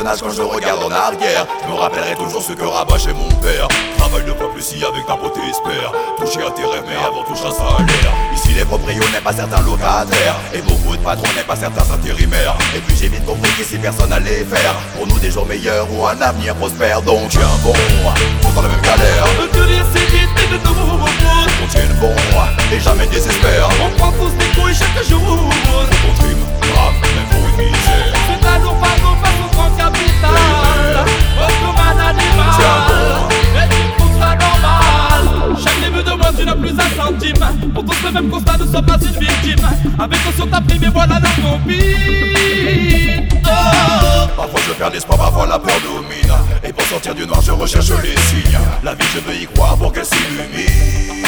personnage quand je regarde en arrière. Je me rappellerai toujours ce que rabâchait mon père. Travaille ne pas plus si avec ta beauté espère toucher à tes rêves mais avant touche un salaire. Ici les proprios n'aiment pas certains locataires et beaucoup de patrons n'aiment pas certains intérimaires. Et puis j'ai vite compris qu'ici personne allait faire pour nous des jours meilleurs ou un avenir prospère. Donc tiens bon, on dans la même galère. Que rien s'évite et de nouveau repose. On tienne bon et jamais désespère. On prend tous des couilles chaque jour. On trime, grave, même pour une misère. C'est un jour par jour face au grand capital. Comme un animal. Tiens bon. Et tu trouves ça normal. Chaque début de mois tu n'as plus un centime. Pour tous le même constat ne sois pas une victime. Avec toi sur ta prime et voilà la copine. Parfois je perds l'espoir, parfois la peur domine. Et pour sortir du noir je recherche les signes. La vie je veux y croire pour qu'elle s'illumine.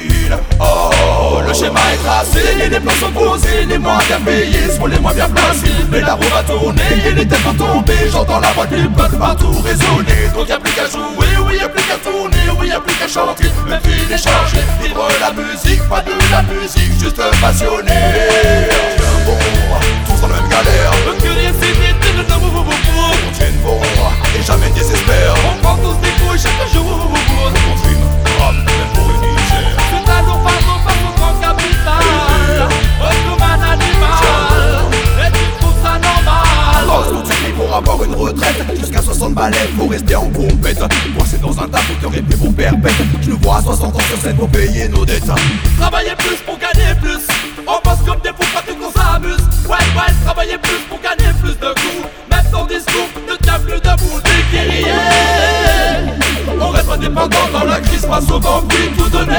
Oh, le schéma est tracé et les plans sont posés. Les moins bien payés sont les moins bien placés. Mais la roue va tourner et les têtes vont tomber. J'entends la voix du peuple partout résonner. Donc y'a plus qu'à jouer, oui y'a plus qu'à tourner, oui y'a plus qu'à chanter. Même fil est chargé, vivre la musique, pas de la musique, juste passionné. Tiens bon, tous dans la même galère. Que rien s'évite et de nouveau repose. On tienne bon et jamais désespère. On prend tous des couilles chaque jour. On trime, grave, même pour une misère. C'est un jour par jour face au grand capital. Comme un animal. Et tu trouves ça normal. Pense tout de suite pour avoir une retraite. Jusqu'à 60 balais pour rester en compète. Moi c'est dans un tabou de répé pour perpète. Je nous vois à 60 ans sur scène pour payer nos dettes. Travailler plus pour gagner plus. On pense comme des fous quand qu'on s'amuse. Ouais, travailler plus pour gagner plus de coups. Même ton discours ne tient plus debout. Des guerriers. On reste indépendant dans la crise, pas souvent puis tout donner.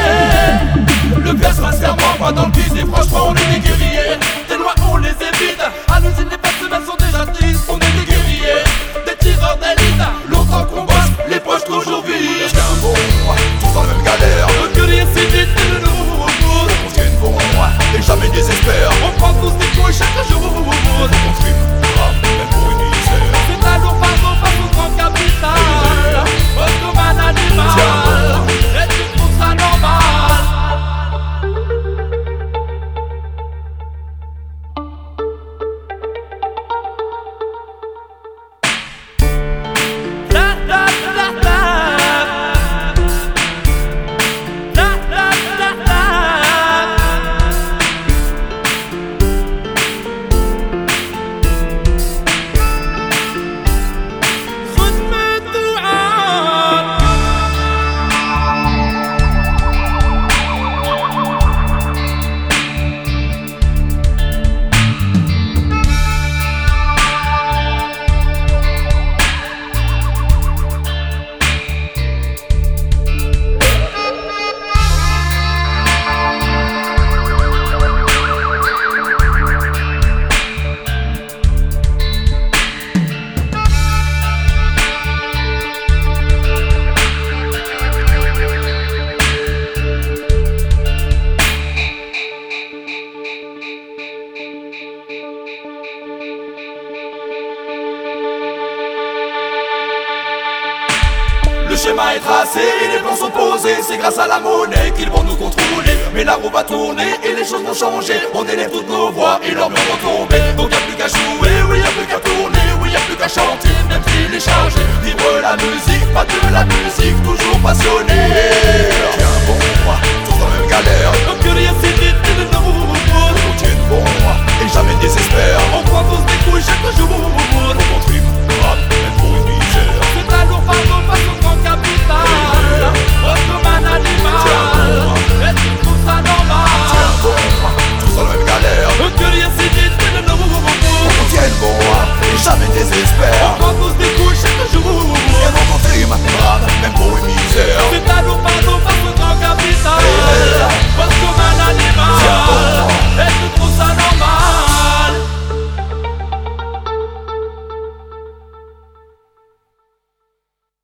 Le père sincèrement, pas dans le bise. Et franchement on est des guerriers. Des lois on les évite. À l'usine les personnels sont déjà tristes. On est des guerriers, des tireurs d'élite. Longtemps qu'on bosse, les poches toujours vides. Tiens bon, tous dans la même galère. Que rien s'évite et de nouveau repose. On tienne bon et jamais désespère. On prend tous des couilles chaque jour. On trime, grave, même pour une misère. C'est un jour par jour face au grand capital. Comme un animal. Et tu trouves ça normal. La la la la. La la la la. Le schéma est tracé et les plans sont posés. C'est grâce à la monnaie qu'ils vont nous contrôler. Mais la roue va tourner et les choses vont changer. On élève toutes nos voix et leurs murs vont tomber. Donc y'a plus qu'à jouer, oui y'a plus qu'à tourner, oui y'a plus qu'à chanter. Même s'il est chargé, vivre la musique, pas de la musique, toujours passionné.